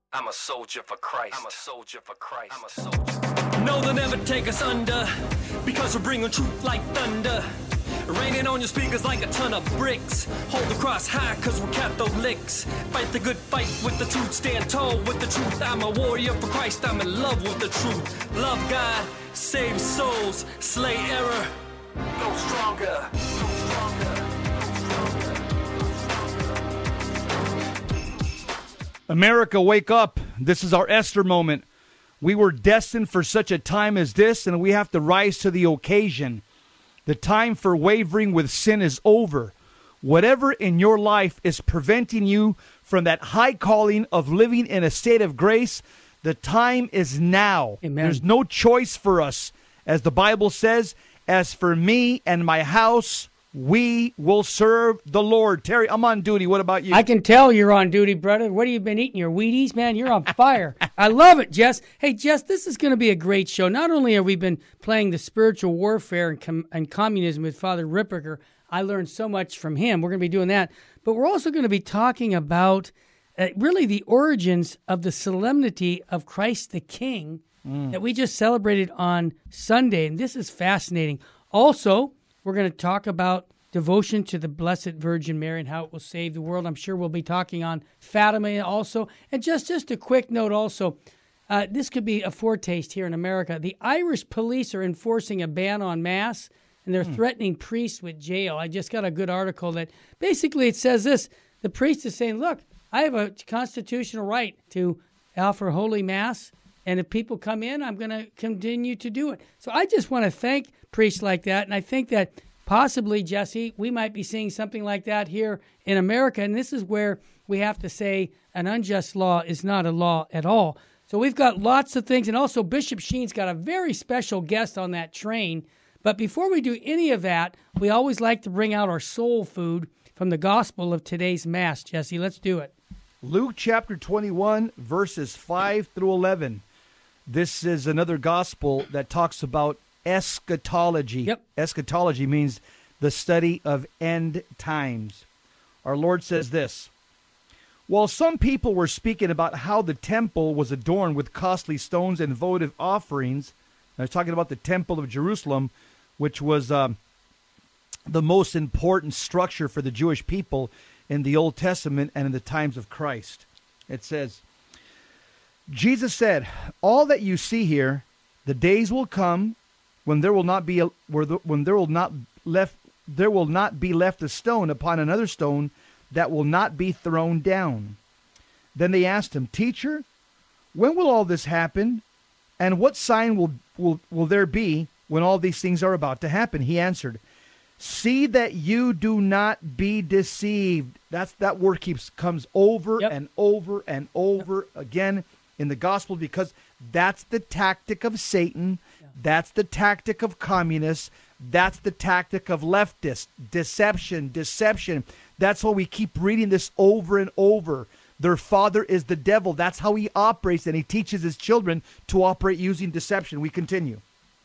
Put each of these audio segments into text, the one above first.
I'm a soldier for Christ. I'm a soldier for Christ. I'm a soldier. No, they'll never take us under, because we're bringing truth like thunder. Raining on your speakers like a ton of bricks. Hold the cross high, cause we're Catholics. Fight the good fight with the truth. Stand tall with the truth. I'm a warrior for Christ. I'm in love with the truth. Love God, save souls, slay error. Go stronger. Go stronger. America, wake up. This is our Esther moment. We were destined for such a time as this, and we have to rise to the occasion. The time for wavering with sin is over. Whatever in your life is preventing you from that high calling of living in a state of grace, the time is now. Amen. There's no choice for us. As the Bible says, as for me and my house, we will serve the Lord. Terry, I'm on duty. What about you? I can tell you're on duty, brother. What have you been eating? Your Wheaties, man? You're on fire. I love it, Jess. Hey, Jess, this is going to be a great show. Not only have we been playing the spiritual warfare and communism with Father Ripperger, I learned so much from him. We're going to be doing that. But we're also going to be talking about really the origins of the solemnity of Christ the King that we just celebrated on Sunday. And this is fascinating. Also, we're going to talk about devotion to the Blessed Virgin Mary and how it will save the world. I'm sure we'll be talking on Fatima also. And just a quick note also, this could be a foretaste here in America. The Irish police are enforcing a ban on Mass, and they're threatening priests with jail. I just got a good article that basically it says this. The priest is saying, look, I have a constitutional right to offer Holy Mass, and if people come in, I'm going to continue to do it. So I just want to thank priests like that, and I think that possibly, Jesse, we might be seeing something like that here in America, and this is where we have to say an unjust law is not a law at all. So we've got lots of things, and also Bishop Sheen's got a very special guest on that train. But before we do any of that, we always like to bring out our soul food from the gospel of today's Mass. Jesse, let's do it. Luke chapter 21, verses 5 through 11. This is another gospel that talks about eschatology. Yep. Eschatology means the study of end times. Our Lord says this: while some people were speaking about how the temple was adorned with costly stones and votive offerings, I was talking about the temple of Jerusalem, which was the most important structure for the Jewish people in the Old Testament and in the times of Christ. It says, Jesus said, all that you see here, the days will come when there will not be there will not be left a stone upon another stone that will not be thrown down. Then they asked him, Teacher, when will all this happen? And what sign will there be when all these things are about to happen? He answered, see that you do not be deceived. That word comes over and over and over again in the gospel, because that's the tactic of Satan. That's the tactic of communists. That's the tactic of leftists. Deception. That's why we keep reading this over and over. Their father is the devil. That's how he operates, and he teaches his children to operate using deception. We continue.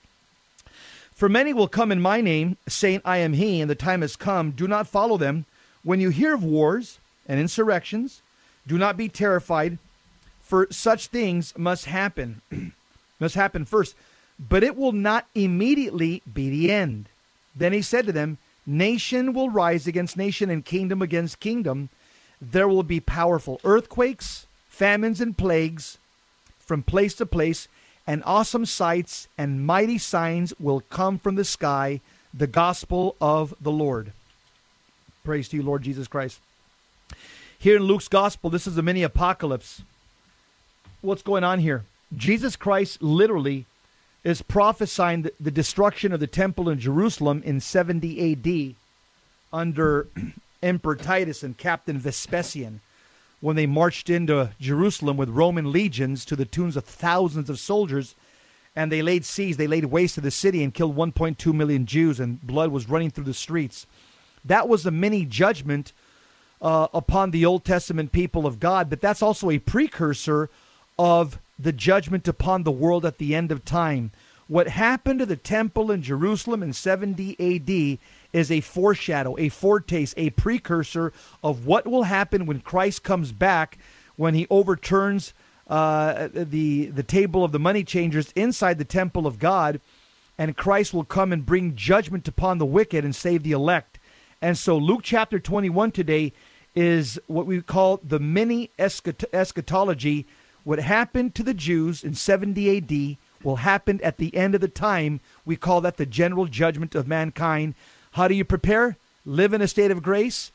For many will come in my name, saying, I am he, and the time has come. Do not follow them. When you hear of wars and insurrections, do not be terrified, for such things must happen. Must happen first. But it will not immediately be the end. Then he said to them, nation will rise against nation and kingdom against kingdom. There will be powerful earthquakes, famines, and plagues from place to place, and awesome sights and mighty signs will come from the sky, the gospel of the Lord. Praise to you, Lord Jesus Christ. Here in Luke's gospel, this is the mini apocalypse. What's going on here? Jesus Christ literally is prophesying the destruction of the temple in Jerusalem in 70 A.D. under Emperor Titus and Captain Vespasian, when they marched into Jerusalem with Roman legions to the tunes of thousands of soldiers, and they laid waste to the city and killed 1.2 million Jews, and blood was running through the streets. That was a mini judgment upon the Old Testament people of God, but that's also a precursor of the judgment upon the world at the end of time. What happened to the temple in Jerusalem in 70 A.D. is a foreshadow, a foretaste, a precursor of what will happen when Christ comes back, when he overturns the table of the money changers inside the temple of God, and Christ will come and bring judgment upon the wicked and save the elect. And so Luke chapter 21 today is what we call the mini eschatology. What happened to the Jews in 70 A.D. will happen at the end of the time. We call that the general judgment of mankind. How do you prepare? Live in a state of grace.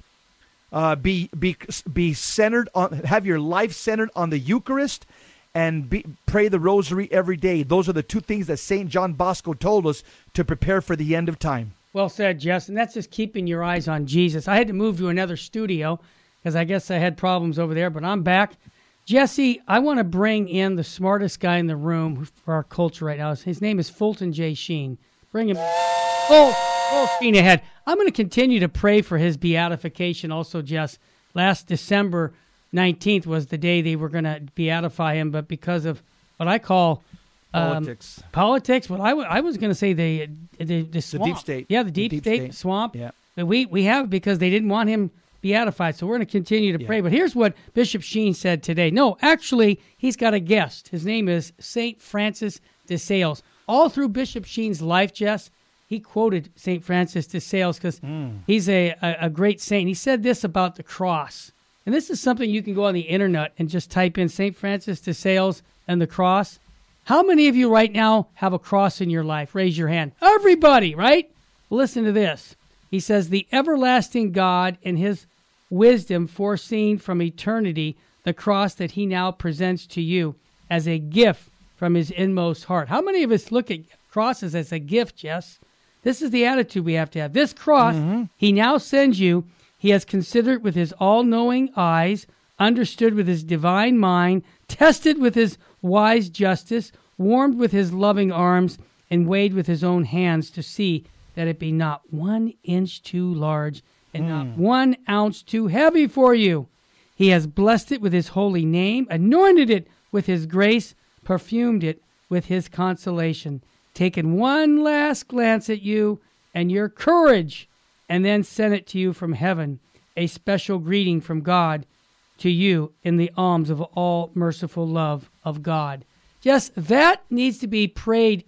Be centered on, have your life centered on the Eucharist, and pray the Rosary every day. Those are the two things that St. John Bosco told us to prepare for the end of time. Well said, Jess. And that's just keeping your eyes on Jesus. I had to move to another studio because I guess I had problems over there, but I'm back. Jesse, I want to bring in the smartest guy in the room for our culture right now. His name is Fulton J. Sheen. Bring him full screen ahead. I'm going to continue to pray for his beatification also, Jess. Last December 19th was the day they were going to beatify him, but because of what I call politics, what I was going to say the swamp. The deep state. Yeah, the deep state swamp. Yeah. But we have it because they didn't want him beatified. So we're going to continue to pray. But here's what Bishop Sheen said today. No, actually, he's got a guest. His name is St. Francis de Sales. All through Bishop Sheen's life, Jess, he quoted St. Francis de Sales because he's a great saint. He said this about the cross. And this is something you can go on the internet and just type in St. Francis de Sales and the cross. How many of you right now have a cross in your life? Raise your hand. Everybody, right? Listen to this. He says, the everlasting God in his wisdom foreseen from eternity the cross that he now presents to you as a gift from his inmost heart. How many of us look at crosses as a gift, Jess? This is the attitude we have to have. This cross he now sends you, he has considered with his all-knowing eyes, understood with his divine mind, tested with his wise justice, warmed with his loving arms, and weighed with his own hands to see that it be not 1 inch too large and not 1 ounce too heavy for you. He has blessed it with his holy name, anointed it with his grace, perfumed it with his consolation, taken one last glance at you and your courage, and then sent it to you from heaven, a special greeting from God to you in the alms of all merciful love of God. Yes, that needs to be prayed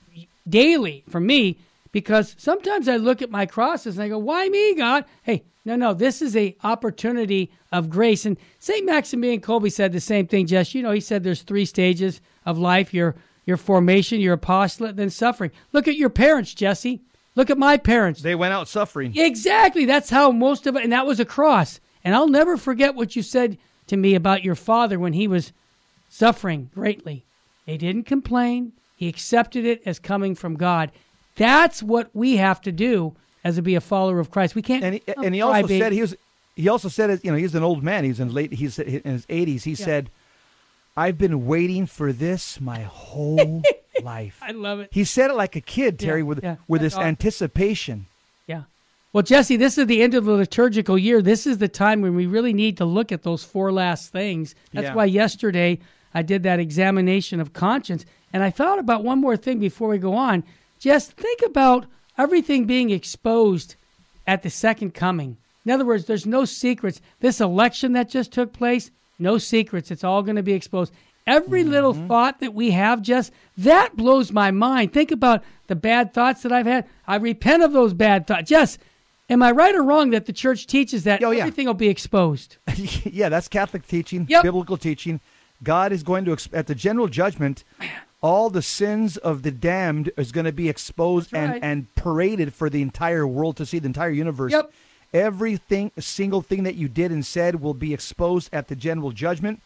daily for me, because sometimes I look at my crosses and I go, why me, God? Hey, no, this is a opportunity of grace. And St. Maximilian Kolbe said the same thing, Jess. You know, he said there's 3 stages of life, your formation, your apostolate, then suffering. Look at your parents, Jesse. Look at my parents. They went out suffering. Exactly. That's how most of it, and that was a cross. And I'll never forget what you said to me about your father when he was suffering greatly. He didn't complain. He accepted it as coming from God. That's what we have to do as to be a follower of Christ. We can't. And he also said he also said, you know, he's an old man. He's in his 80s. He said, I've been waiting for this my whole life. I love it. He said it like a kid, Terry, with this awesome anticipation. Yeah. Well, Jesse, this is the end of the liturgical year. This is the time when we really need to look at those 4 last things. That's why yesterday I did that examination of conscience. And I thought about one more thing before we go on. Just think about everything being exposed at the second coming. In other words, there's no secrets. This election that just took place, no secrets. It's all going to be exposed. Every little thought that we have, just that blows my mind. Think about the bad thoughts that I've had. I repent of those bad thoughts. Just, am I right or wrong that the church teaches that everything will be exposed? Yeah, that's Catholic teaching, biblical teaching. God is going to, at the general judgment, all the sins of the damned is going to be exposed and paraded for the entire world to see, the entire universe. Yep. Everything, a single thing that you did and said will be exposed at the general judgment.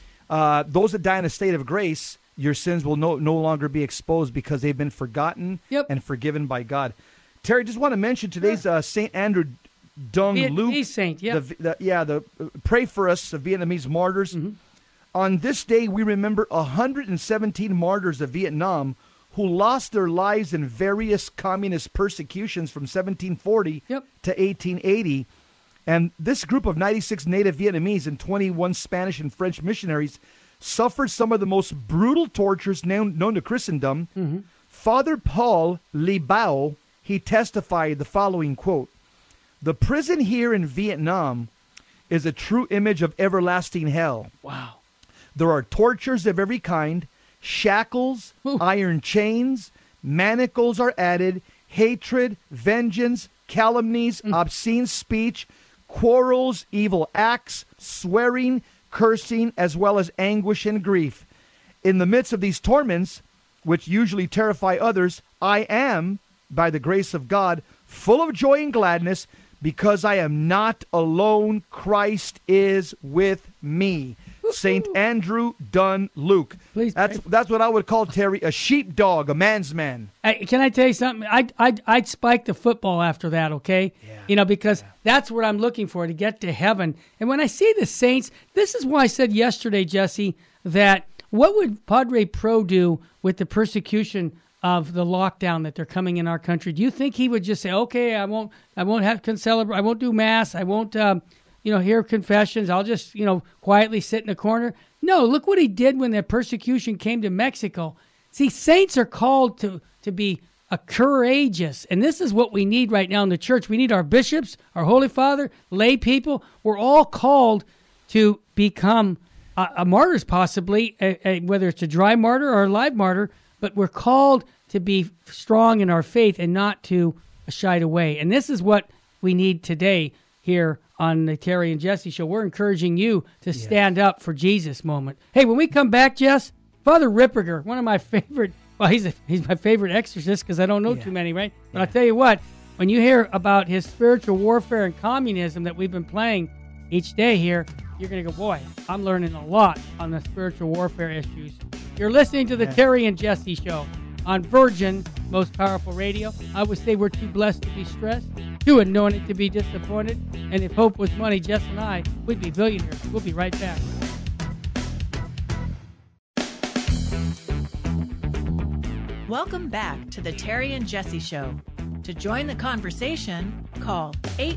Those that die in a state of grace, your sins will no longer be exposed because they've been forgotten and forgiven by God. Terry, just want to mention today's St. Andrew Dung Luke. Vietnamese saint, the pray for us, the Vietnamese martyrs. Mm-hmm. On this day, we remember 117 martyrs of Vietnam who lost their lives in various communist persecutions from 1740 to 1880. And this group of 96 native Vietnamese and 21 Spanish and French missionaries suffered some of the most brutal tortures known to Christendom. Mm-hmm. Father Paul Li Bao, he testified the following quote: "The prison here in Vietnam is a true image of everlasting hell. Wow. There are tortures of every kind, shackles, iron chains, manacles are added, hatred, vengeance, calumnies, obscene speech, quarrels, evil acts, swearing, cursing, as well as anguish and grief. In the midst of these torments, which usually terrify others, I am, by the grace of God, full of joy and gladness, because I am not alone. Christ is with me. St. Andrew Dunn Luke. Please, that's what I would call, Terry, a sheepdog, a man's man. Can I tell you something? I'd spike the football after that, okay? Yeah. Because that's what I'm looking for, to get to heaven. And when I see the saints, this is why I said yesterday, Jesse, that what would Padre Pro do with the persecution of the lockdown that they're coming in our country? Do you think he would just say, okay, I won't celebrate, I won't do mass, I won't hear confessions, I'll just, quietly sit in a corner? No, look what he did when the persecution came to Mexico. See, saints are called to be courageous, and this is what we need right now in the church. We need our bishops, our Holy Father, lay people. We're all called to become martyrs, possibly, whether it's a dry martyr or a live martyr, but we're called to be strong in our faith and not to shy away. And this is what we need today here on the Terry and Jesse Show. We're encouraging you to stand up for Jesus moment. Hey, when we come back, Jess, Father Ripperger, one of my favorite, well, he's my favorite exorcist because I don't know too many, right? But I'll tell you what, when you hear about his spiritual warfare and communism that we've been playing each day here, you're going to go, boy, I'm learning a lot on the spiritual warfare issues. You're listening to the Terry and Jesse Show on Virgin, Most Powerful Radio. I would say we're too blessed to be stressed, too anointed to be disappointed, and if hope was money, Jess and I, we'd be billionaires. We'll be right back. Welcome back to the Terry and Jesse Show. To join the conversation, call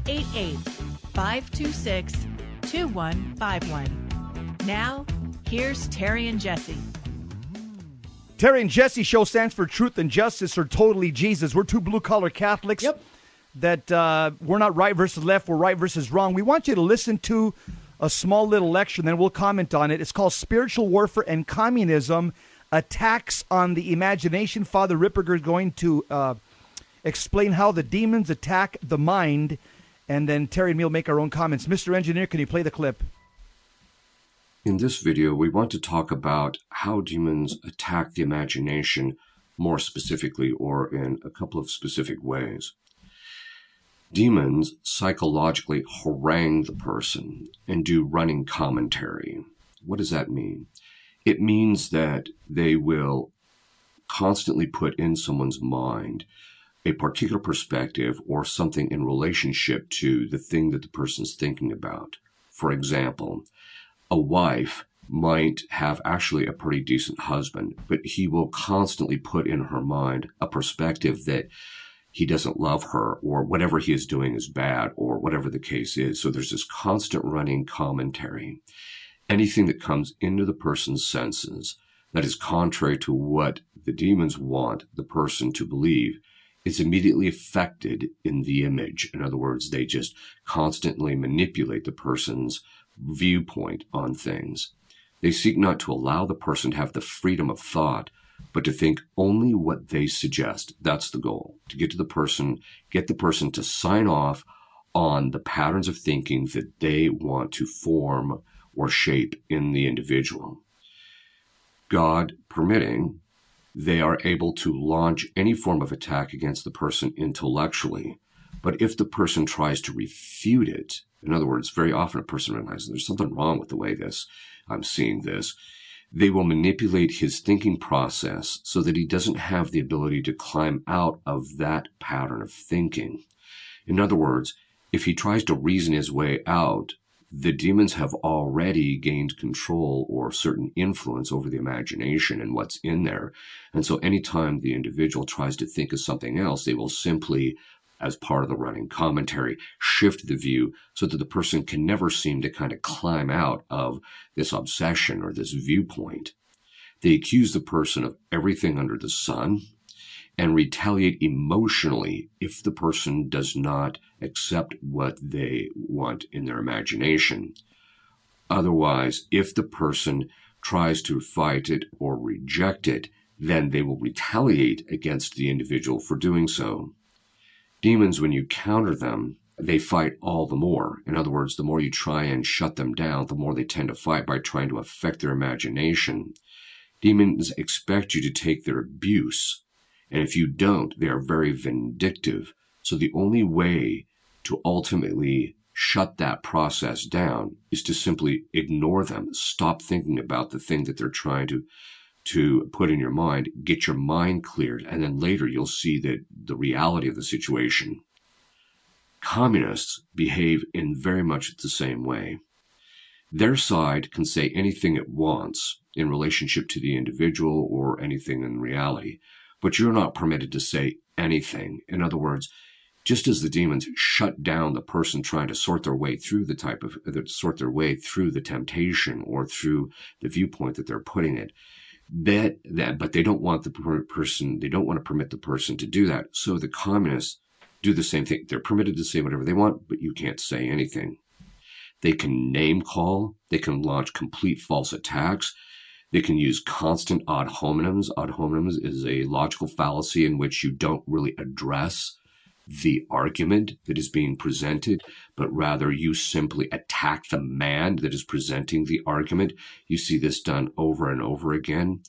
888-526-2151. Now, here's Terry and Jesse. Terry and Jesse Show stands for Truth and Justice, or Totally Jesus. We're two blue-collar Catholics that we're not right versus left, we're right versus wrong. We want you to listen to a small little lecture, and then we'll comment on it. It's called Spiritual Warfare and Communism, Attacks on the Imagination. Father Ripperger is going to explain how the demons attack the mind, and then Terry and me will make our own comments. Mr. Engineer, can you play the clip? In this video, we want to talk about how demons attack the imagination more specifically, or in a couple of specific ways. Demons psychologically harangue the person and do running commentary. What does that mean? It means that they will constantly put in someone's mind a particular perspective or something in relationship to the thing that the person's thinking about. For example, a wife might have actually a pretty decent husband, but he will constantly put in her mind a perspective that he doesn't love her, or whatever he is doing is bad, or whatever the case is. So there's this constant running commentary. Anything that comes into the person's senses that is contrary to what the demons want the person to believe is immediately affected in the image. In other words, they just constantly manipulate the person's viewpoint on things. They seek not to allow the person to have the freedom of thought, but to think only what they suggest. That's the goal, to get the person to sign off on the patterns of thinking that they want to form or shape in the individual. God permitting, they are able to launch any form of attack against the person intellectually. But if the person tries to refute it, in other words, very often a person realizes there's something wrong with the way I'm seeing this, they will manipulate his thinking process so that he doesn't have the ability to climb out of that pattern of thinking. In other words, if he tries to reason his way out, the demons have already gained control or certain influence over the imagination and what's in there. And so anytime the individual tries to think of something else, they will simply, as part of the running commentary, shift the view so that the person can never seem to kind of climb out of this obsession or this viewpoint. They accuse the person of everything under the sun and retaliate emotionally if the person does not accept what they want in their imagination. Otherwise, if the person tries to fight it or reject it, then they will retaliate against the individual for doing so. Demons, when you counter them, they fight all the more. In other words, the more you try and shut them down, the more they tend to fight by trying to affect their imagination. Demons expect you to take their abuse, and if you don't, they are very vindictive. So the only way to ultimately shut that process down is to simply ignore them. Stop thinking about the thing that they're trying to put in your mind. Get your mind cleared, and then later you'll see the reality of the situation. Communists behave in very much the same way. Their side can say anything it wants in relationship to the individual or anything in reality, but you're not permitted to say anything. In other words, just as the demons shut down the person trying to sort their way through the temptation or through the viewpoint that they're putting it, but they don't want they don't want to permit the person to do that. So the communists do the same thing. They're permitted to say whatever they want, but you can't say anything. They can name call. They can launch complete false attacks. They can use constant ad hominems. Ad hominems is a logical fallacy in which you don't really address the argument that is being presented, but rather you simply attack the man that is presenting the argument. You see this done over and over again.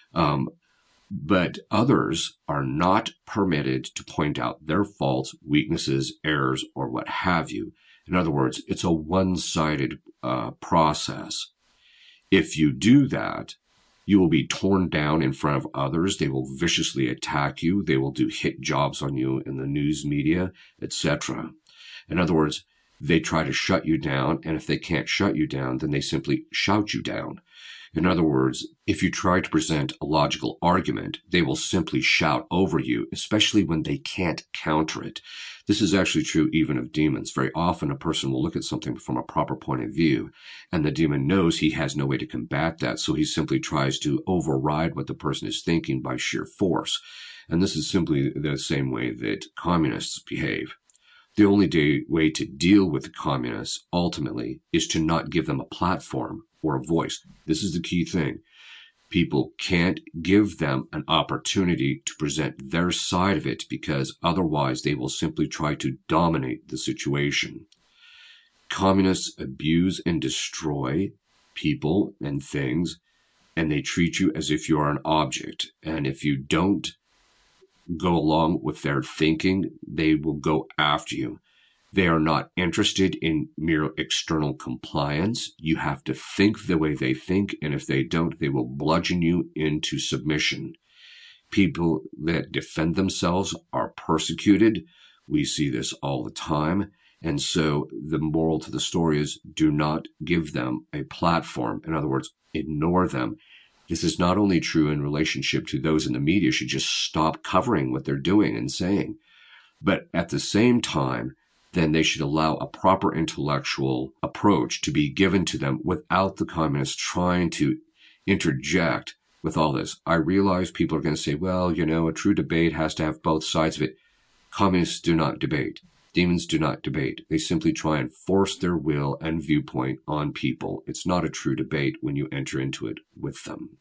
But others are not permitted to point out their faults, weaknesses, errors, or what have you. In other words, it's a one-sided process. If you do that, you will be torn down in front of others. They will viciously attack you. They will do hit jobs on you in the news media, etc. In other words, they try to shut you down, and if they can't shut you down, then they simply shout you down. In other words, if you try to present a logical argument, they will simply shout over you, especially when they can't counter it. This is actually true even of demons. Very often a person will look at something from a proper point of view, and the demon knows he has no way to combat that, so he simply tries to override what the person is thinking by sheer force. And this is simply the same way that communists behave. The only way to deal with the communists, ultimately, is to not give them a platform or a voice. This is the key thing. People can't give them an opportunity to present their side of it, because otherwise they will simply try to dominate the situation. Communists abuse and destroy people and things, and they treat you as if you are an object. And if you don't go along with their thinking, they will go after you. They are not interested in mere external compliance. You have to think the way they think, and if they don't, they will bludgeon you into submission. People that defend themselves are persecuted. We see this all the time. And so the moral to the story is, do not give them a platform. In other words, ignore them. This is not only true in relationship to those in the media should just stop covering what they're doing and saying, but at the same time, then they should allow a proper intellectual approach to be given to them without the communists trying to interject with all this. I realize people are going to say, well, a true debate has to have both sides of it. Communists do not debate. Demons do not debate. They simply try and force their will and viewpoint on people. It's not a true debate when you enter into it with them.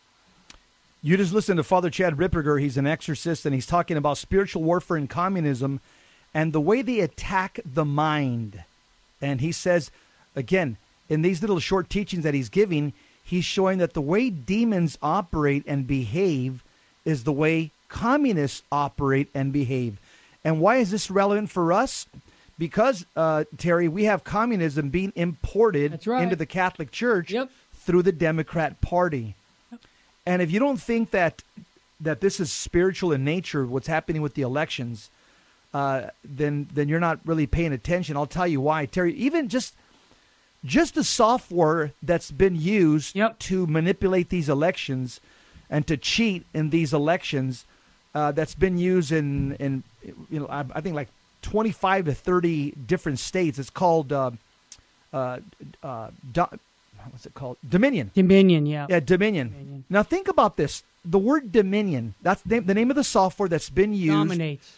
You just listened to Father Chad Ripperger. He's an exorcist, and he's talking about spiritual warfare and communism and the way they attack the mind. And he says, again, in these little short teachings that he's giving, he's showing that the way demons operate and behave is the way communists operate and behave. And why is this relevant for us? Because, Terry, we have communism being imported into the Catholic Church through the Democrat Party. Yep. And if you don't think that this is spiritual in nature, what's happening with the elections, then you're not really paying attention. I'll tell you why, Terry. Even just the software that's been used to manipulate these elections and to cheat in these elections, that's been used in I think like 25 to 30 different states. It's called what's it called? Dominion. Dominion, yeah. Yeah, Dominion. Now think about this. The word Dominion, that's the name of the software that's been used. Dominates.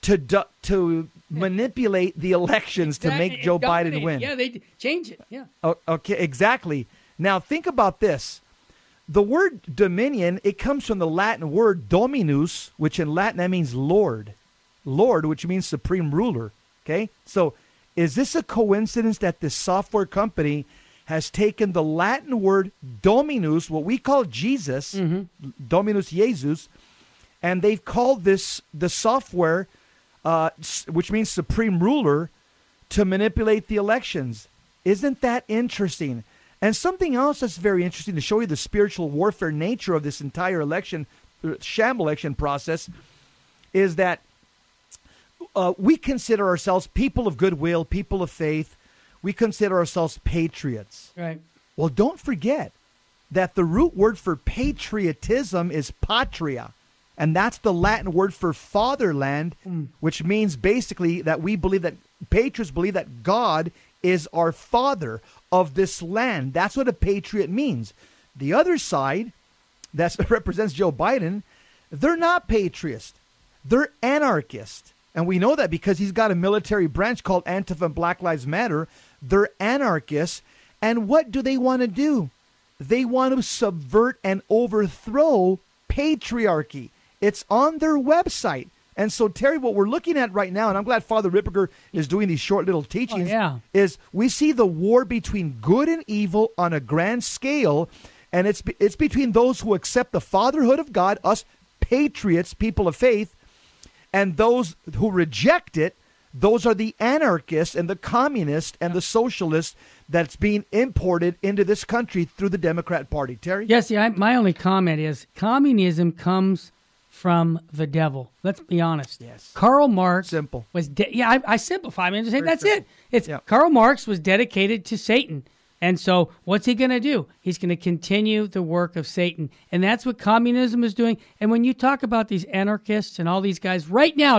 To manipulate the elections to make Joe Biden win. Yeah, they change it. Yeah. Okay, exactly. Now think about this. the word dominion, it comes from the Latin word dominus, which in Latin that means Lord. Lord, which means supreme ruler. Okay? So is this a coincidence that this software company has taken the Latin word dominus, what we call Jesus, Dominus Jesus, and they've called this the software, which means supreme ruler, to manipulate the elections? Isn't that interesting? And something else that's very interesting to show you the spiritual warfare nature of this entire election, sham election process, is that we consider ourselves people of goodwill, people of faith. We consider ourselves patriots. Right. Well, don't forget that the root word for patriotism is patria. And that's the Latin word for fatherland, which means basically that we believe that patriots believe that God is our father of this land. That's what a patriot means. The other side, that represents Joe Biden, they're not patriots. They're anarchists. And we know that because he's got a military branch called Antifa and Black Lives Matter. They're anarchists. And what do they want to do? They want to subvert and overthrow patriarchy. It's on their website. And so, Terry, what we're looking at right now, and I'm glad Father Ripperger is doing these short little teachings, is we see the war between good and evil on a grand scale. And it's between those who accept the fatherhood of God, us patriots, people of faith, and those who reject it. Those are the anarchists and the communists and the socialists that's being imported into this country through the Democrat Party. Terry? Yes, my only comment is communism comes from the devil. Let's be honest. Yes. Karl Marx Simple. was I simplify. I mean, just say that's simple. it. Karl Marx was dedicated to Satan. And so what's he going to do? He's going to continue the work of Satan. And that's what communism is doing. And when you talk about these anarchists and all these guys right now,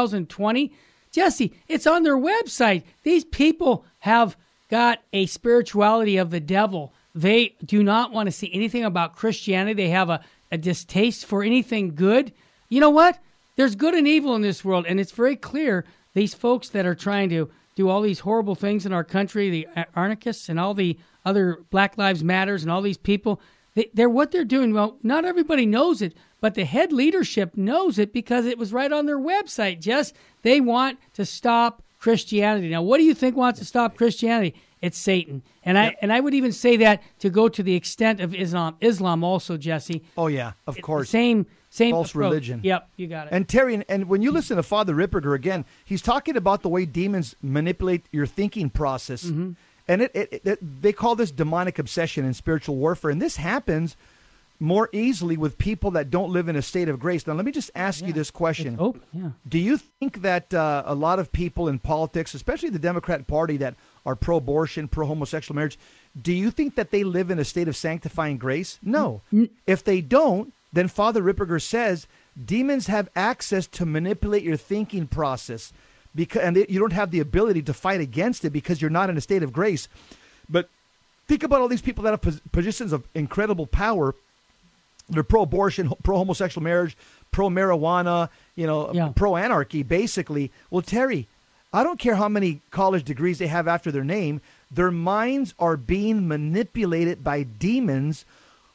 2020, Jesse, it's on their website. These people have got a spirituality of the devil. They do not want to see anything about Christianity. They have a distaste for anything good. You know what? There's good and evil in this world, and it's very clear these folks that are trying to do all these horrible things in our country, the anarchists and all the other Black Lives Matters and all these people, they're what they're doing. Well, not everybody knows it, but the head leadership knows it because it was right on their website. Just they want to stop Christianity. Now, what do you think wants to stop Christianity? It's Satan. And I would even say that to go to the extent of Islam. Islam also, Jesse. Oh, yeah, of course. Same false approach. religion. Yep, you got it. And Terry, and when you listen to Father Ripperger again, he's talking about the way demons manipulate your thinking process. Mm-hmm. And they call this demonic obsession in spiritual warfare. And this happens more easily with people that don't live in a state of grace. Now, let me just ask you this question. Do you think that a lot of people in politics, especially the Democrat Party that are pro-abortion, pro-homosexual marriage, do you think that they live in a state of sanctifying grace? No. If they don't, then Father Ripperger says demons have access to manipulate your thinking process, and you don't have the ability to fight against it because you're not in a state of grace. But think about all these people that have positions of incredible power. They're pro-abortion, pro-homosexual marriage, pro-marijuana, pro-anarchy, basically. Well, Terry, I don't care how many college degrees they have after their name. Their minds are being manipulated by demons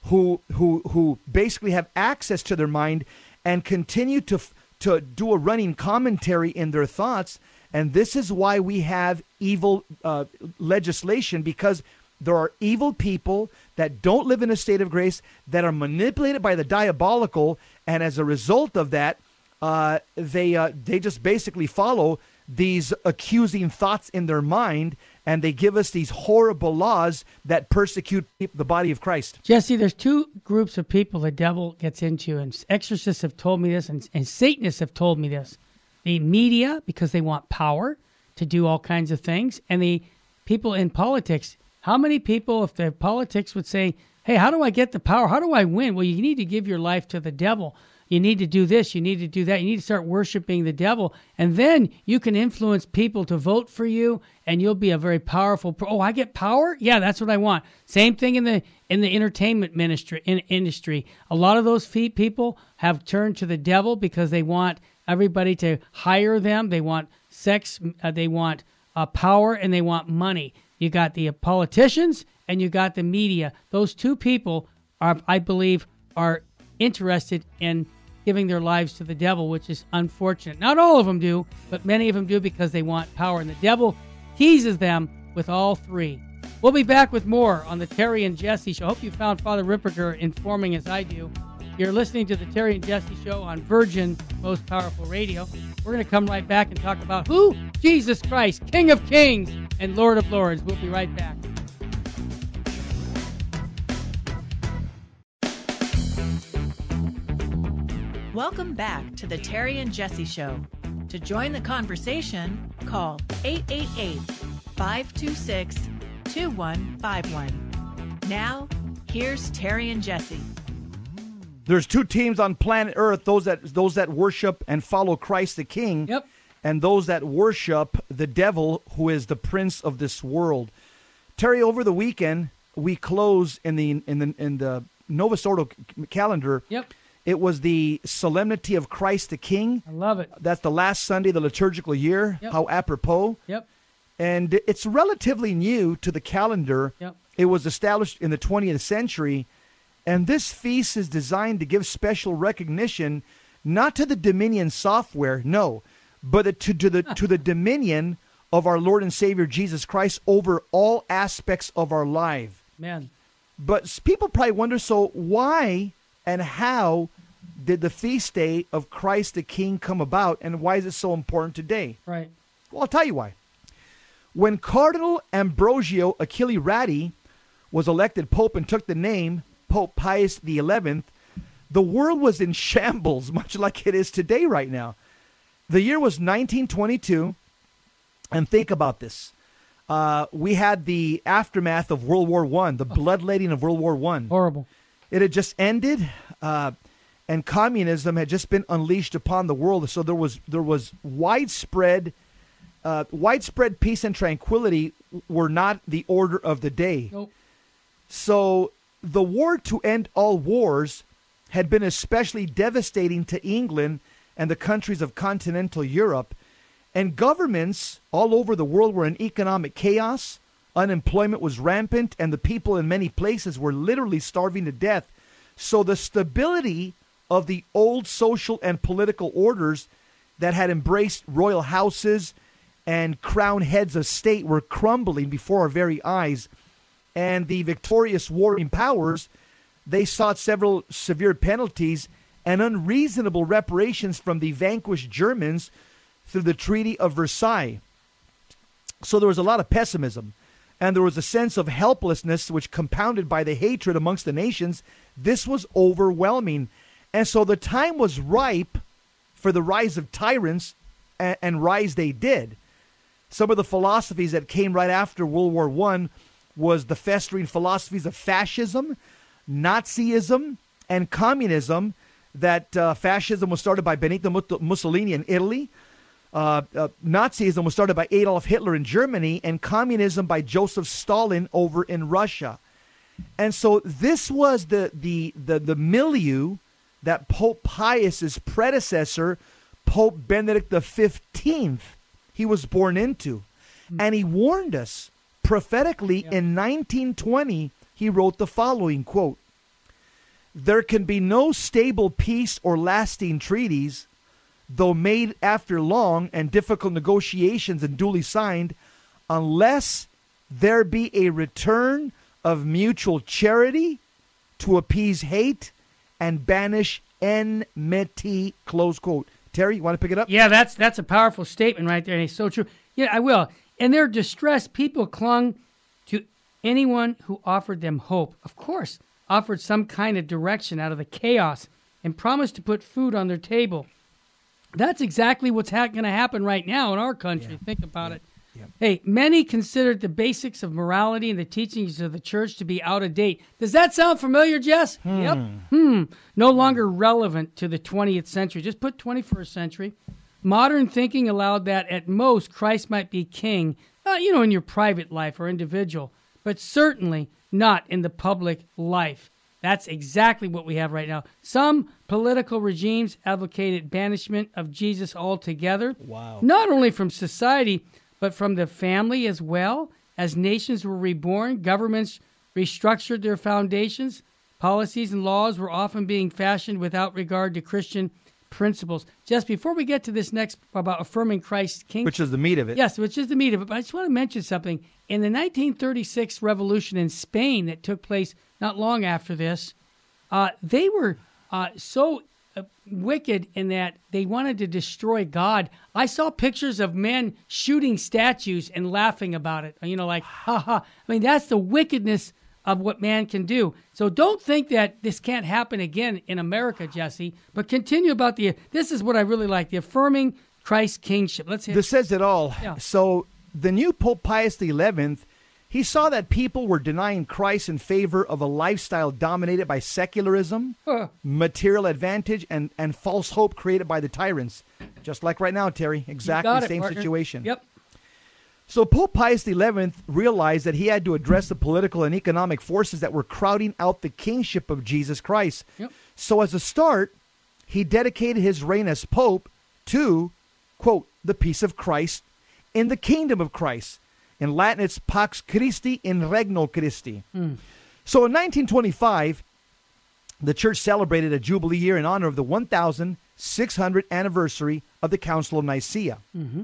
who basically have access to their mind and continue to do a running commentary in their thoughts. And this is why we have evil legislation, because there are evil people that don't live in a state of grace, that are manipulated by the diabolical, and as a result of that, they just basically follow these accusing thoughts in their mind, and they give us these horrible laws that persecute the body of Christ. Jesse, there's two groups of people the devil gets into, and exorcists have told me this, and Satanists have told me this. The media, because they want power to do all kinds of things, and the people in politics. How many people, if the politics would say, hey, how do I get the power? How do I win? Well, you need to give your life to the devil. You need to do this. You need to do that. You need to start worshiping the devil. And then you can influence people to vote for you, and you'll be a very powerful... I get power? Yeah, that's what I want. Same thing in the entertainment industry. A lot of those people have turned to the devil because they want everybody to hire them. They want sex. They want power, and they want money. You got the politicians, and you got the media. Those two people I believe, are interested in giving their lives to the devil, which is unfortunate. Not all of them do, but many of them do because they want power. And the devil teases them with all three. We'll be back with more on the Terry and Jesse Show. I hope you found Father Ripperger informing as I do. You're listening to the Terry and Jesse Show on Virgin Most Powerful Radio. We're going to come right back and talk about who? Jesus Christ, King of Kings and Lord of Lords. We'll be right back. Welcome back to the Terry and Jesse Show. To join the conversation, call 888-526-2151. Now, here's Terry and Jesse. There's two teams on planet Earth, those that worship and follow Christ the King, Yep. and those that worship the devil, who is the prince of this world. Terry, over the weekend, we close in the Novus Ordo calendar. Yep. It was the Solemnity of Christ the King. I love it. That's the last Sunday of the liturgical year. Yep. How apropos. Yep. And it's relatively new to the calendar. Yep. It was established in the 20th century. And this feast is designed to give special recognition, not to the dominion software, no, but to the dominion of our Lord and Savior Jesus Christ over all aspects of our life. Man. But people probably wonder, so why and how did the feast day of Christ the King come about, and why is it so important today? Right. Well, I'll tell you why. When Cardinal Ambrosio Achille Ratti was elected Pope and took the name Pope Pius XI, the world was in shambles, much like it is today right now. The year was 1922, and think about this. We had the aftermath of World War I, the bloodletting of World War I. Horrible. It had just ended, and communism had just been unleashed upon the world. So there was widespread peace and tranquility were not the order of the day. Nope. So the war to end all wars had been especially devastating to England and the countries of continental Europe, and governments all over the world were in economic chaos. Unemployment was rampant, and the people in many places were literally starving to death. So the stability of the old social and political orders that had embraced royal houses and crowned heads of state were crumbling before our very eyes. And the victorious warring powers, they sought several severe penalties and unreasonable reparations from the vanquished Germans through the Treaty of Versailles. So there was a lot of pessimism. And there was a sense of helplessness, which compounded by the hatred amongst the nations. This was overwhelming. And so the time was ripe for the rise of tyrants, and rise they did. Some of the philosophies that came right after World War I was the festering philosophies of fascism, Nazism, and communism. That fascism was started by Benito Mussolini in Italy. Nazism was started by Adolf Hitler in Germany, and communism by Joseph Stalin over in Russia. And so this was the milieu that Pope Pius's predecessor, Pope Benedict XV, he was born into. And he warned us prophetically in 1920. He wrote the following, quote, "There can be no stable peace or lasting treaties, though made after long and difficult negotiations and duly signed, unless there be a return of mutual charity to appease hate and banish enmity," close quote. Terry, you want to pick it up? Yeah, that's a powerful statement right there, and it's so true. Yeah, I will. In their distress, people clung to anyone who offered them hope. Of course, offered some kind of direction out of the chaos and promised to put food on their table. That's exactly what's going to happen right now in our country. Yeah. Think about it. Yeah. Hey, many considered the basics of morality and the teachings of the church to be out of date. Does that sound familiar, Jess? Yep. No longer relevant to the 20th century. Just put 21st century. Modern thinking allowed that at most Christ might be king, in your private life or individual, but certainly not in the public life. That's exactly what we have right now. Some political regimes advocated banishment of Jesus altogether. Wow. Not only from society, but from the family as well. As nations were reborn, governments restructured their foundations. Policies and laws were often being fashioned without regard to Christian principles. Just before we get to this next about affirming Christ's kingdom, Which is the meat of it. yes, which is the meat of it. But I just want to mention something. In the 1936 revolution in Spain that took place not long after this, they were so wicked in that they wanted to destroy God. I saw pictures of men shooting statues and laughing about it. You know, like, ha ha. I mean, that's the wickedness of what man can do. So don't think that this can't happen again in America, Jesse, but continue about this is what I really like, the affirming Christ's kingship. Let's hear This says it all. Yeah. So the new Pope Pius XI, he saw that people were denying Christ in favor of a lifestyle dominated by secularism, material advantage, and false hope created by the tyrants. Just like right now, Terry. Exactly the same situation. Yep. So Pope Pius XI realized that he had to address the political and economic forces that were crowding out the kingship of Jesus Christ. Yep. So as a start, he dedicated his reign as Pope to, quote, the peace of Christ in the kingdom of Christ. In Latin, it's Pax Christi in Regno Christi. So in 1925, the church celebrated a jubilee year in honor of the 1,600th anniversary of the Council of Nicaea.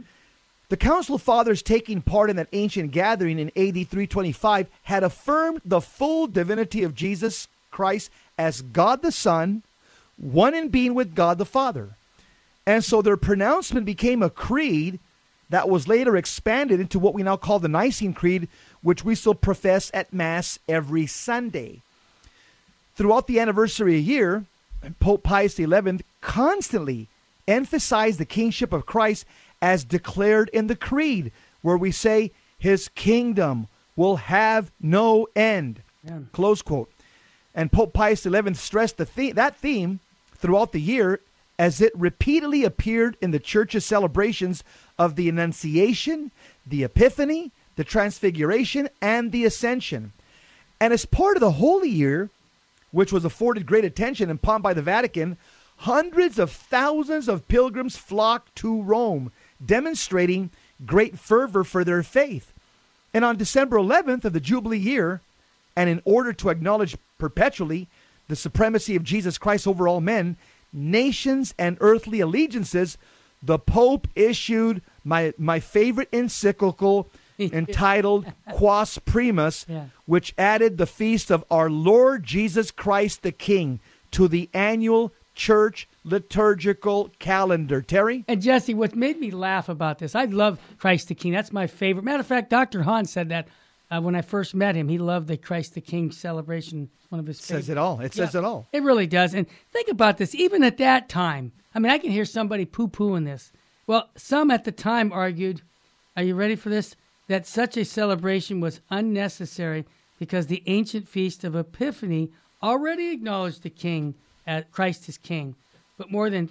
The Council Fathers taking part in that ancient gathering in AD 325 had affirmed the full divinity of Jesus Christ as God the Son, one in being with God the Father. And so their pronouncement became a creed that was later expanded into what we now call the Nicene Creed, which we still profess at Mass every Sunday. Throughout the anniversary year, Pope Pius XI constantly emphasized the kingship of Christ as declared in the Creed, where we say, his kingdom will have no end, close quote. And Pope Pius XI stressed that theme throughout the year as it repeatedly appeared in the church's celebrations of the Annunciation, the Epiphany, the Transfiguration, and the Ascension. And as part of the Holy Year, which was afforded great attention and pomp by the Vatican, hundreds of thousands of pilgrims flocked to Rome, demonstrating great fervor for their faith. And on December 11th of the Jubilee year, and in order to acknowledge perpetually the supremacy of Jesus Christ over all men, nations, and earthly allegiances, the Pope issued my favorite encyclical entitled Quas Primus, which added the feast of our Lord Jesus Christ the King to the annual church liturgical calendar. Terry? And Jesse, what made me laugh about this, I love Christ the King. That's my favorite. Matter of fact, Dr. Hahn said that when I first met him. He loved the Christ the King celebration. One of his favorites. Says it all. It says it all. It really does. And think about this. Even at that time, I mean, I can hear somebody poo-pooing this. Well, some at the time argued, are you ready for this? That such a celebration was unnecessary because the ancient feast of Epiphany already acknowledged the King as Christ as King. But more than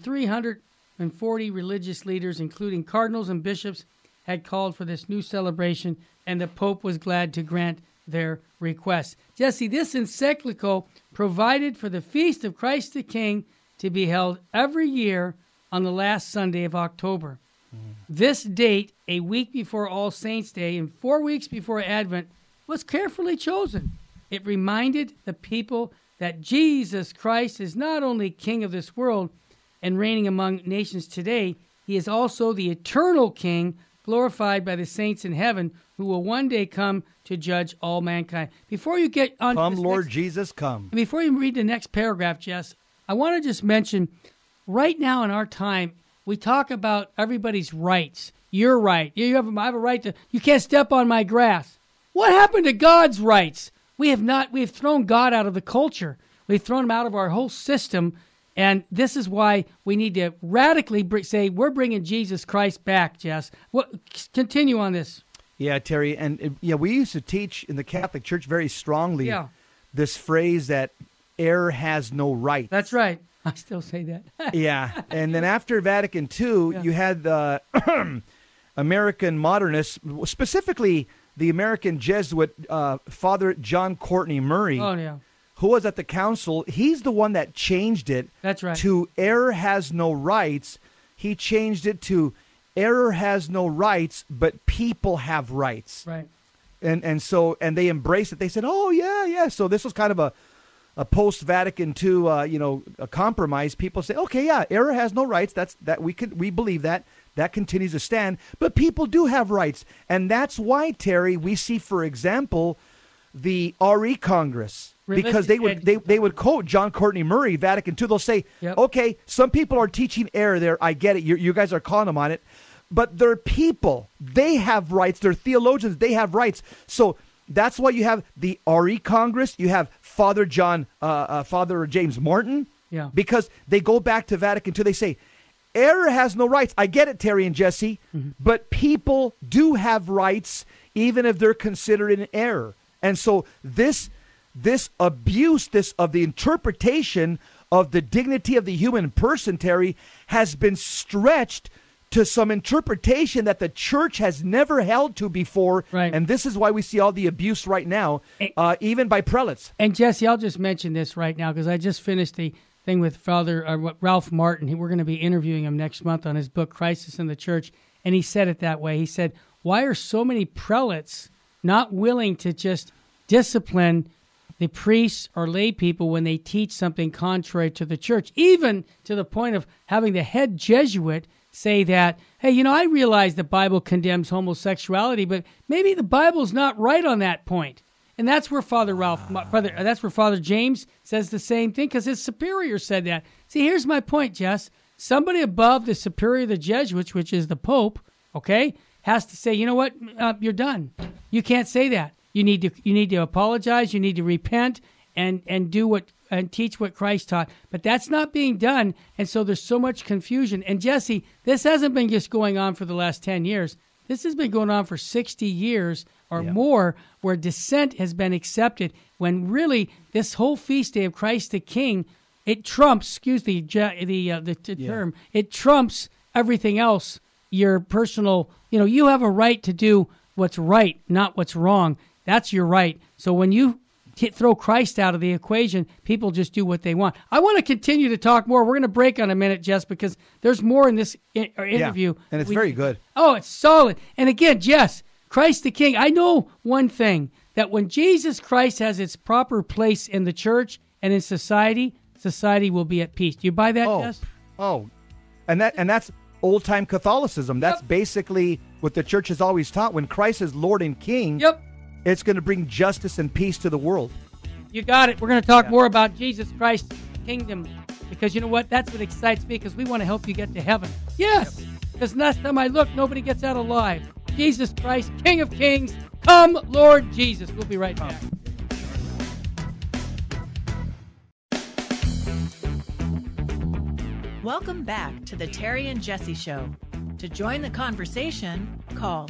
340 religious leaders, including cardinals and bishops, had called for this new celebration, and the Pope was glad to grant their request. Jesse, this encyclical provided for the Feast of Christ the King to be held every year on the last Sunday of October. This date, a week before All Saints' Day and 4 weeks before Advent, was carefully chosen. It reminded the people that Jesus Christ is not only King of this world and reigning among nations today, he is also the eternal King, glorified by the saints in heaven, who will one day come to judge all mankind. Before you get on, come, Lord Jesus, come. Before you read the next paragraph, Jess, I want to just mention, right now in our time, we talk about everybody's rights. Your right. I have a right to. You can't step on my grass. What happened to God's rights? We have thrown God out of the culture. We've thrown him out of our whole system. And this is why we need to radically say we're bringing Jesus Christ back, Jess. Continue on this. Yeah, Terry. And we used to teach in the Catholic Church very strongly this phrase that error has no right. That's right. I still say that. Yeah. And then after Vatican II, you had the American modernists, specifically the American Jesuit Father John Courtney Murray. Oh, yeah. Who was at the council. He's the one that changed it. That's right. To error has no rights. He changed it to error has no rights, but people have rights. Right. And so they embraced it. They said, oh, yeah. So this was kind of a post-Vatican II, a compromise, people say, okay, yeah, error has no rights. We believe that. That continues to stand. But people do have rights. And that's why, Terry, we see, for example, the RE Congress, because they would quote John Courtney Murray, Vatican II. They'll say, okay, some people are teaching error there. I get it. You guys are calling them on it. But they're people. They have rights. They're theologians. They have rights. So that's why you have the RE Congress. You have Father James Martin. Yeah. Because they go back to Vatican II. They say, error has no rights. I get it, Terry and Jesse. Mm-hmm. But people do have rights, even if they're considered in error. And so this abuse, of the interpretation of the dignity of the human person, Terry, has been stretched to some interpretation that the church has never held to before. Right. And this is why we see all the abuse right now, even by prelates. And Jesse, I'll just mention this right now because I just finished the thing with Father Ralph Martin. We're going to be interviewing him next month on his book, Crisis in the Church. And he said it that way. He said, why are so many prelates not willing to just discipline the priests or lay people when they teach something contrary to the church, even to the point of having the head Jesuit say that, hey, I realize the Bible condemns homosexuality, but maybe the Bible's not right on that point. And that's where that's where Father James says the same thing, because his superior said that. See, here's my point, Jess. Somebody above the superior of the Jesuits, which is the Pope, okay, has to say, you know what, you're done. You can't say that. You need to apologize. You need to repent and do and teach what Christ taught. But that's not being done, and so there's so much confusion. And Jesse, this hasn't been just going on for the last 10 years. This has been going on for 60 years or more, where dissent has been accepted, when really this whole feast day of Christ the King, it trumps, term, it trumps everything else. Your personal, you have a right to do what's right, not what's wrong. That's your right. So when you throw Christ out of the equation, people just do what they want. I want to continue to talk more. We're going to break on a minute, Jess, because there's more in this interview. And it's very good. Oh, it's solid. And again, Jess, Christ the King, I know one thing, that when Jesus Christ has its proper place in the church and in society, society will be at peace. Do you buy that, Jess? Oh, and that's old-time Catholicism. That's basically what the church has always taught. When Christ is Lord and King, it's going to bring justice and peace to the world. You got it. We're going to talk more about Jesus Christ's kingdom, because you know what? That's what excites me, because we want to help you get to heaven. Yes, because last time I looked, nobody gets out alive. Jesus Christ, King of Kings, come, Lord Jesus. We'll be right back. Welcome back to the Terry and Jesse Show. To join the conversation, call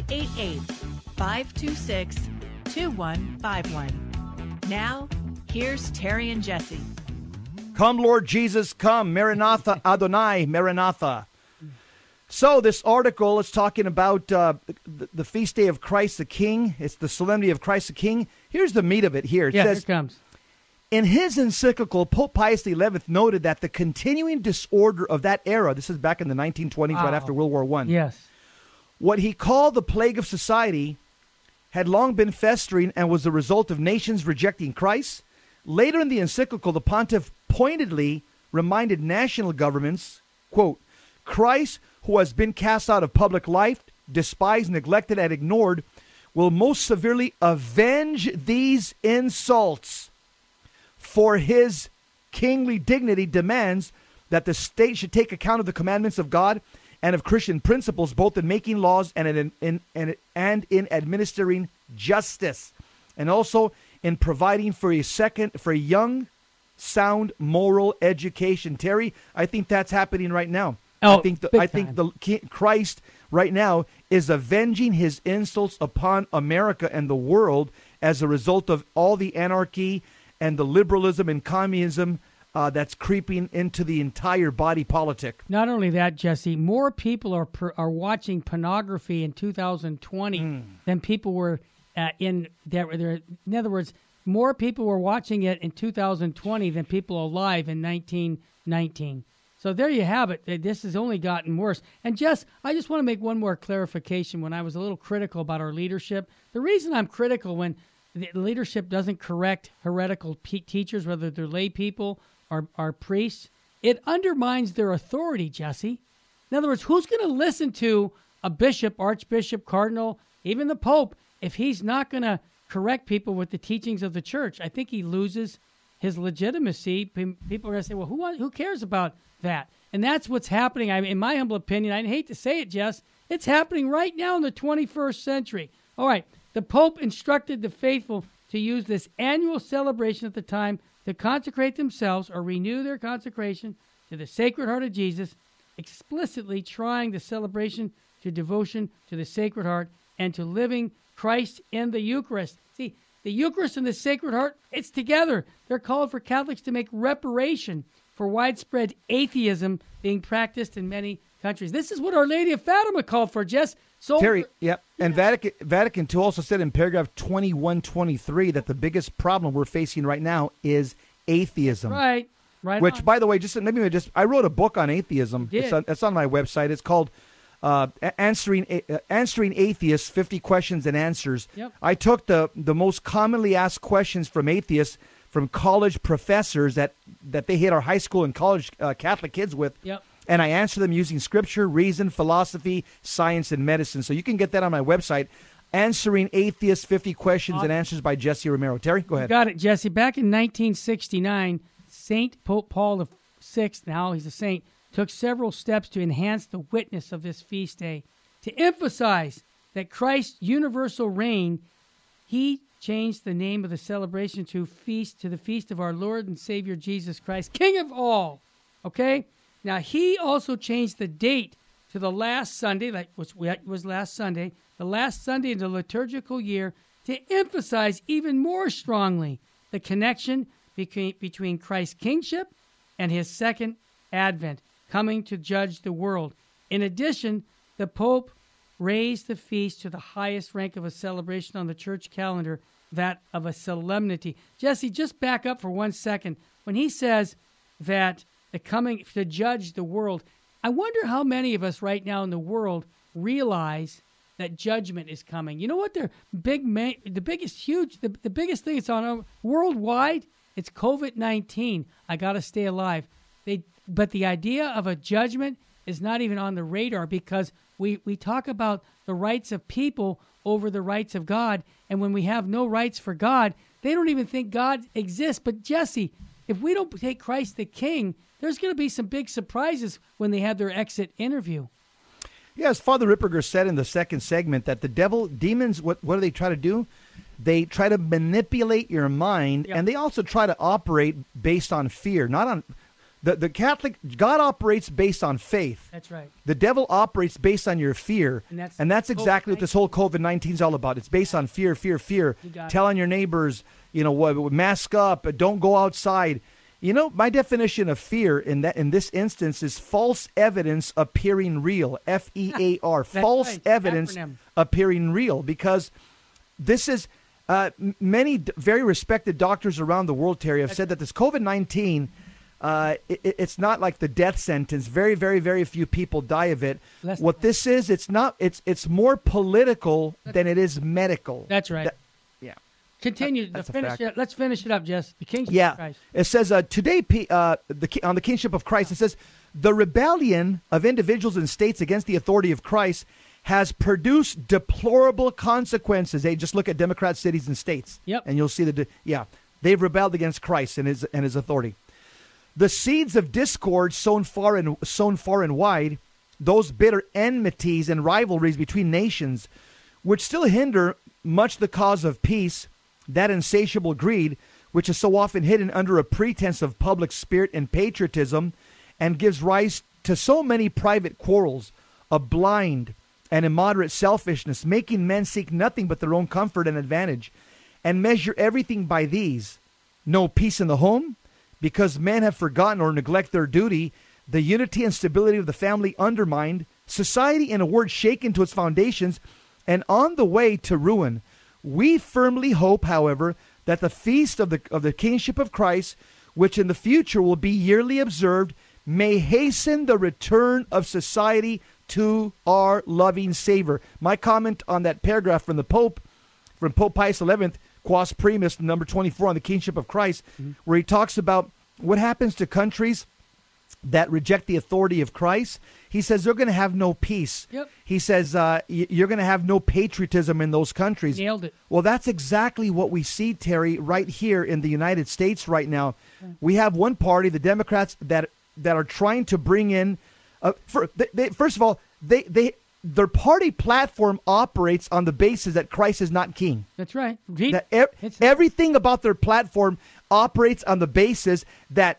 888-526-2151. Now, here's Terry and Jesse. Come, Lord Jesus, come. Maranatha, Adonai, Maranatha. So this article is talking about the feast day of Christ the King. It's the solemnity of Christ the King. Here's the meat of it here. It says, here it comes. In his encyclical, Pope Pius XI noted that the continuing disorder of that era, this is back in the 1920s, right after World War I. Yes. What he called the plague of society had long been festering and was the result of nations rejecting Christ. Later in the encyclical, the pontiff pointedly reminded national governments, quote, Christ, who has been cast out of public life, despised, neglected, and ignored, will most severely avenge these insults. For his kingly dignity demands that the state should take account of the commandments of God and of Christian principles, both in making laws and in administering justice, and also in providing for a young, sound moral education. Terry, I think that's happening right now. Oh, I think Christ right now is avenging his insults upon America and the world as a result of all the anarchy and the liberalism and communism that's creeping into the entire body politic. Not only that, Jesse, more people are watching pornography in 2020 than people were in other words, more people were watching it in 2020 than people alive in 1919. So there you have it. This has only gotten worse. And Jess, I just want to make one more clarification. When I was a little critical about our leadership, the reason I'm critical when the leadership doesn't correct heretical teachers, whether they're lay people or priests, it undermines their authority, Jesse. In other words, who's going to listen to a bishop, archbishop, cardinal, even the pope, if he's not going to correct people with the teachings of the church? I think he loses his legitimacy. People are going to say, well, who cares about that? And that's what's happening. In my humble opinion, I hate to say it, Jess, it's happening right now in the 21st century. All right, the Pope instructed the faithful to use this annual celebration at the time to consecrate themselves or renew their consecration to the Sacred Heart of Jesus, explicitly trying the celebration to devotion to the Sacred Heart and to living Christ in the Eucharist. See, the Eucharist and the Sacred Heart, it's together. They're called for Catholics to make reparation for widespread atheism being practiced in many countries. This is what Our Lady of Fatima called for, Jess. So Terry, yeah. And Vatican II also said in paragraph 2123 that the biggest problem we're facing right now is atheism. Right. Which, by the way, I wrote a book on atheism. It's on my website. It's called Answering Atheists, 50 Questions and Answers. Yep. I took the most commonly asked questions from atheists, from college professors that they hit our high school and college Catholic kids with. Yep. And I answer them using scripture, reason, philosophy, science, and medicine. So you can get that on my website, Answering Atheists, 50 Questions and Answers by Jesse Romero. Terry, go ahead. You got it, Jesse. Back in 1969, Saint Pope Paul VI, now he's a saint, took several steps to enhance the witness of this feast day. To emphasize that Christ's universal reign, he changed the name of the celebration to the feast of our Lord and Savior Jesus Christ, King of all. Okay? Now, he also changed the date to the last Sunday, which was last Sunday, the last Sunday in the liturgical year, to emphasize even more strongly the connection between Christ's kingship and his second advent, coming to judge the world. In addition, the Pope raised the feast to the highest rank of a celebration on the church calendar, that of a solemnity. Jesse, just back up for 1 second. When he says that the coming to judge the world, I wonder how many of us right now in the world realize that judgment is coming. You know what? The biggest thing that's on worldwide, it's COVID-19. I got to stay alive. But the idea of a judgment is not even on the radar, because we talk about the rights of people over the rights of God. And when we have no rights for God, they don't even think God exists. But Jesse, if we don't take Christ the King, there's going to be some big surprises when they have their exit interview. Yes, Father Ripperger said in the second segment that demons, what do they try to do? They try to manipulate your mind, and they also try to operate based on fear, not on... The Catholic, God operates based on faith. That's right. The devil operates based on your fear. And that's exactly what this whole COVID-19 is all about. It's based on fear. Telling your neighbors, mask up, don't go outside. My definition of fear in this instance is false evidence appearing real. FEAR. False evidence appearing real. Because this is, many very respected doctors around the world, Terry, have said that this COVID-19... it's not like the death sentence. Very, very, very few people die of it. What this is, it's more political than it is medical. That's right. Yeah. Continue. Let's finish it up, Jess. The kingship of Christ. It says today on the kingship of Christ, it says the rebellion of individuals and states against the authority of Christ has produced deplorable consequences. Hey, just look at Democrat cities and states. Yep. And you'll see they've rebelled against Christ and his authority. The seeds of discord sown far and wide, those bitter enmities and rivalries between nations, which still hinder much the cause of peace, that insatiable greed, which is so often hidden under a pretense of public spirit and patriotism, and gives rise to so many private quarrels, a blind and immoderate selfishness, making men seek nothing but their own comfort and advantage, and measure everything by these. No peace in the home, because men have forgotten or neglect their duty, the unity and stability of the family undermined, society, in a word, shaken to its foundations, and on the way to ruin. We firmly hope, however, that the feast of the kingship of Christ, which in the future will be yearly observed, may hasten the return of society to our loving Savior. My comment on that paragraph from the Pope, from Pope Pius XI, Quas Primus, number 24 on the kingship of Christ, where he talks about what happens to countries that reject the authority of Christ. He says they're going to have no peace. Yep. He says you're going to have no patriotism in those countries. Nailed it. Well, that's exactly what we see, Terry, right here in the United States right now. We have one party, the Democrats, that are trying to bring in. First of all, their party platform operates on the basis that Christ is not king. That's right. Everything about their platform operates on the basis that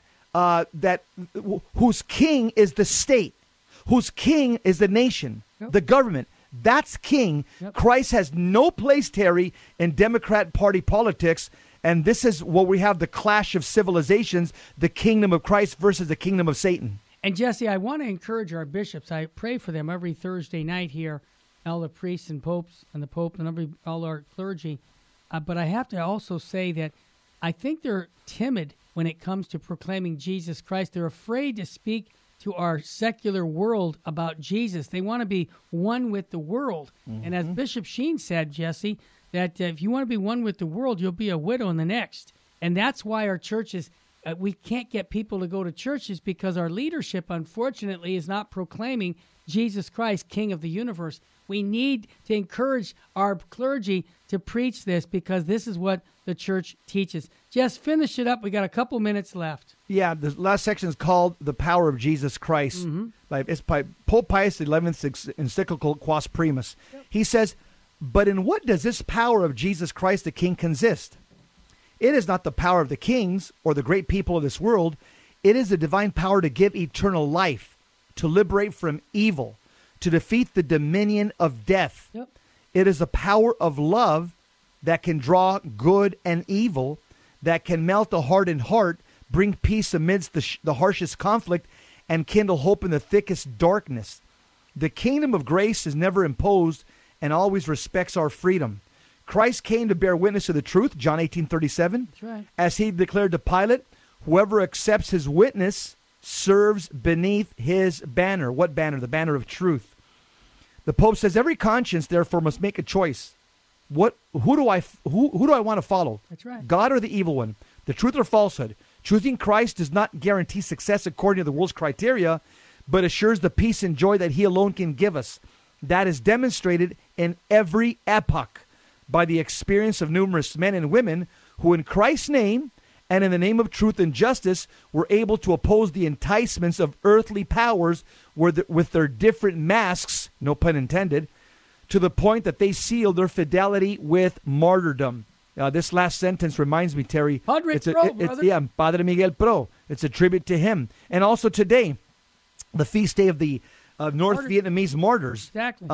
whose king is the state, whose king is the nation, the government. That's king. Christ has no place, Terry, in Democrat Party politics. And this is what we have, the clash of civilizations, the kingdom of Christ versus the kingdom of Satan. And Jesse, I want to encourage our bishops. I pray for them every Thursday night here, all the priests and popes and the Pope and all our clergy. But I have to also say that I think they're timid when it comes to proclaiming Jesus Christ. They're afraid to speak to our secular world about Jesus. They want to be one with the world. And as Bishop Sheen said, Jesse, that if you want to be one with the world, you'll be a widow in the next. And that's why our churches, we can't get people to go to churches, because our leadership, unfortunately, is not proclaiming Jesus Christ, King of the universe. We need to encourage our clergy to preach this, because this is what the church teaches. Just finish it up. We got a couple minutes left. Yeah, the last section is called The Power of Jesus Christ. It's by Pope Pius XI's encyclical Quas Primus. He says, but in what does this power of Jesus Christ the King consist? It is not the power of the kings or the great people of this world. It is the divine power to give eternal life, to liberate from evil, to defeat the dominion of death. It is the power of love that can draw good and evil, that can melt a hardened heart, bring peace amidst the harshest conflict, and kindle hope in the thickest darkness. The kingdom of grace is never imposed and always respects our freedom. Christ came to bear witness to the truth, John 18:37. That's right. As he declared to Pilate, whoever accepts his witness serves beneath his banner. What banner? The banner of truth. The Pope says every conscience, therefore, must make a choice. Who do I want to follow? That's right. God or the evil one? The truth or falsehood? Choosing Christ does not guarantee success according to the world's criteria, but assures the peace and joy that he alone can give us. That is demonstrated in every epoch by the experience of numerous men and women who in Christ's name and in the name of truth and justice were able to oppose the enticements of earthly powers with their different masks, no pun intended, to the point that they sealed their fidelity with martyrdom. This last sentence reminds me, Terry. Padre Pro, Padre Miguel Pro. It's a tribute to him. And also today, the feast day of the North Vietnamese martyrs. Exactly.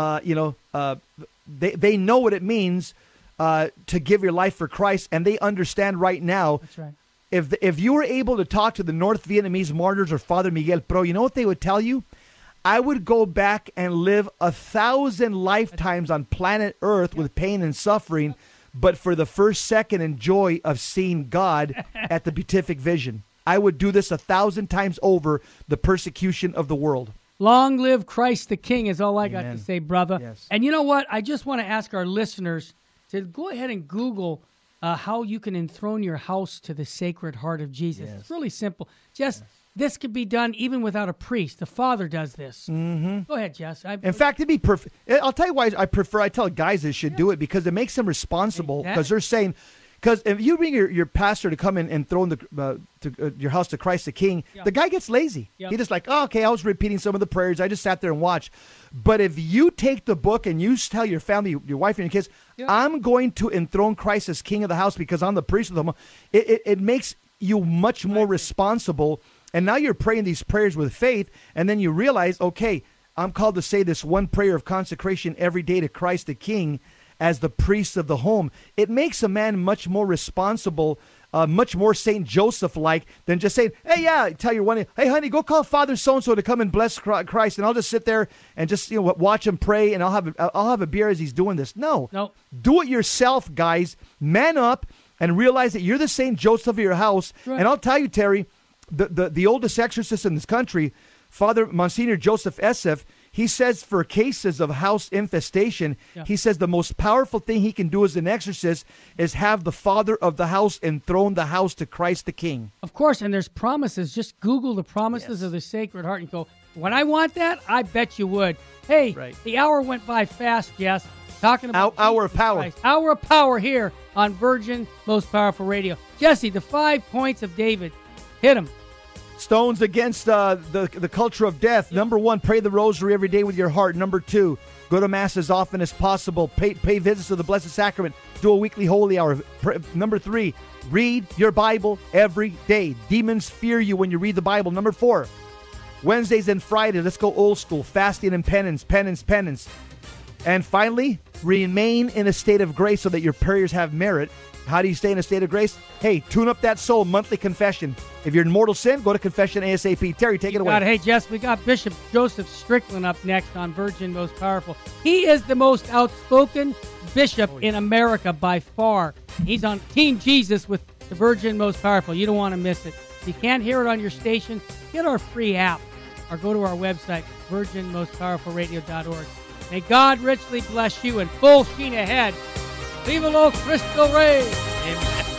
They know what it means to give your life for Christ, and they understand right now. That's right. If you were able to talk to the North Vietnamese martyrs or Father Miguel Pro, you know what they would tell you? I would go back and live 1,000 lifetimes on planet Earth with pain and suffering, but for the first second and joy of seeing God at the beatific vision. I would do this 1,000 times over the persecution of the world. Long live Christ the King is all I got Amen. to say, brother. Yes. And you know what? I just want to ask our listeners to go ahead and Google how you can enthrone your house to the Sacred Heart of Jesus. Yes. It's really simple. This could be done even without a priest. The Father does this. Go ahead, Jess. In fact, it'd be perfect. I'll tell you why I tell guys they should do it, because it makes them responsible, because they're saying, because if you bring your pastor to come in and throw in your house to Christ the King, the guy gets lazy. He just like, oh, okay, I was repeating some of the prayers. I just sat there and watched. But if you take the book and you tell your family, your wife and your kids, I'm going to enthrone Christ as King of the house because I'm the priest of the home, it makes you much more responsible. And now you're praying these prayers with faith, and then you realize, okay, I'm called to say this one prayer of consecration every day to Christ the King as the priest of the home. It makes a man much more responsible, much more St. Joseph-like than just saying, hey, tell your one, hey, honey, go call Father so-and-so to come and bless Christ, and I'll just sit there and just watch him pray, and I'll have a beer as he's doing this. No. Do it yourself, guys. Man up and realize that you're the St. Joseph of your house. Right. And I'll tell you, Terry, the oldest exorcist in this country, Father Monsignor Joseph Essef, He says for cases of house infestation, he says the most powerful thing he can do as an exorcist is have the father of the house enthrone the house to Christ the King. Of course, and there's promises. Just Google the promises of the Sacred Heart and go, when I want that, I bet you would. Hey, the hour went by fast, Jess. Talking about Hour of Power. Christ. Hour of Power here on Virgin Most Powerful Radio. Jesse, the 5 points of David. Hit him. Stones against the culture of death. Number 1, pray the rosary every day with your heart. Number 2, go to Mass as often as possible. Pay visits to the Blessed Sacrament. Do a weekly holy hour. Number 3, read your Bible every day. Demons fear you when you read the Bible. Number 4, Wednesdays and Fridays, let's go old school. Fasting and penance. And finally, remain in a state of grace so that your prayers have merit. How do you stay in a state of grace? Hey, tune up that soul, monthly confession. If you're in mortal sin, go to confession ASAP. Terry, take it away. Hey, Jess, we got Bishop Joseph Strickland up next on Virgin Most Powerful. He is the most outspoken bishop in America by far. He's on Team Jesus with the Virgin Most Powerful. You don't want to miss it. If you can't hear it on your station, get our free app or go to our website, virginmostpowerfulradio.org. May God richly bless you and full sheen ahead. Viva lo Cristo Rey. Amen.